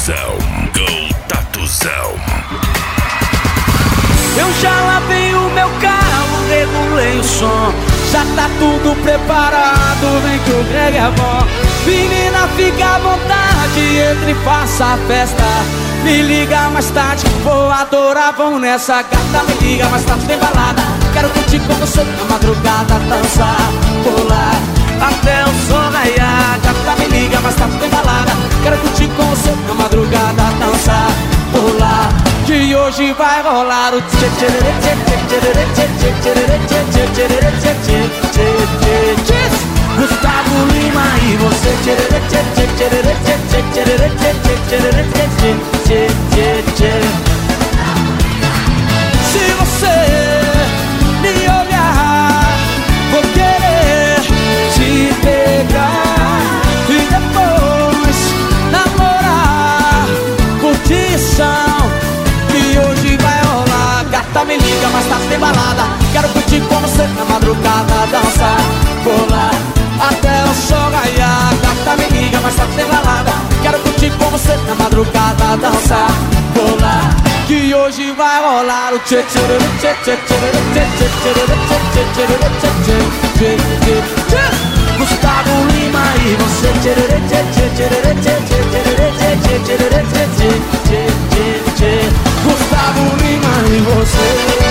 Tatuzão. Eu já lavei o meu carro, regulei o som, já tá tudo preparado, vem que o Greg é bom. Menina, fica à vontade, entre e faça a festa. Me liga mais tarde, vou adorar, vamos nessa gata. Me liga mais tarde, tem balada. Quero curtir com você na madrugada, dançar, pular até o sol raiar. Gata, me liga mais tarde, tem balada. Quero curtir com você na madrugada, dançar, pular, que hoje vai rolar o tchê tchê tchê tchê tchê tchê tchê tchê tchê tchê. Gustavo Lima e você tchê tchê tchê tchê tchê tchê tchê tchê tchê tchê. Se você me olhar, vou querer te pegar e depois namorar, curtição, que hoje vai rolar. Gata, me liga, mas tá sem balada. Quero curtir com você na madrugada, dançar, pular até o sol raiar. Gata, me liga, mas tá sem balada. Quero curtir com você na madrugada, dançar, pular, que hoje vai rolar o tchê tchê tchê tchê tchê tchê tchê tchê. Gustavo Lima e você tchê tchê tchê tchê tchê tchê tchê tchê. Gustavo Lima e você.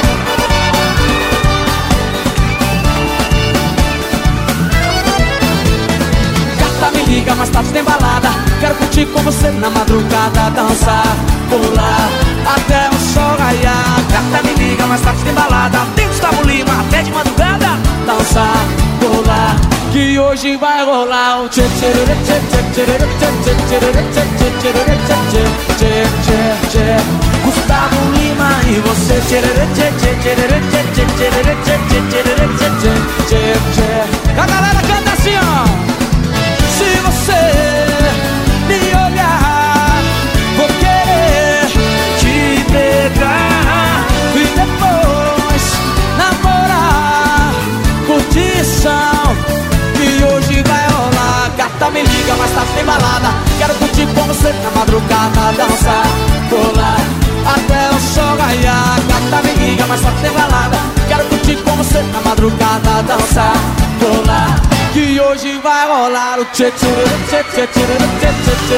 Liga, mais tarde tem balada. Quero curtir com você na madrugada, dançar, pular até o sol raiar. Gata, me liga, mais tarde tem balada. Tem Gustavo Lima até de madrugada, dançar, pular, que hoje vai rolar o tchê tchê tchê tchê tchê tchê tchê tchê tchê. Gustavo Lima e você tchê tchê tchê tchê tchê tchê tchê tchê. A galera canta assim, ó. Se você me olhar, vou querer te pegar e depois namorar, curtição, que hoje vai rolar. Gata, me liga, mas tá sem balada. Quero curtir com você na madrugada, dançar, pular até o sol raiar. Gata, me liga, mas tá sem balada. Quero curtir com você na madrugada, dançar, pular, que hoje vai rolar o tchê tchê tchê tchê tchê tchê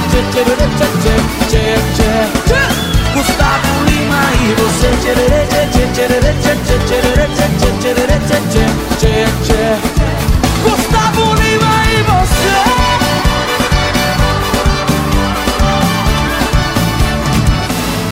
tchê tchê. Gustavo Lima e você tchê tchê tchê tchê tchê tchê tchê tchê tchê tchê.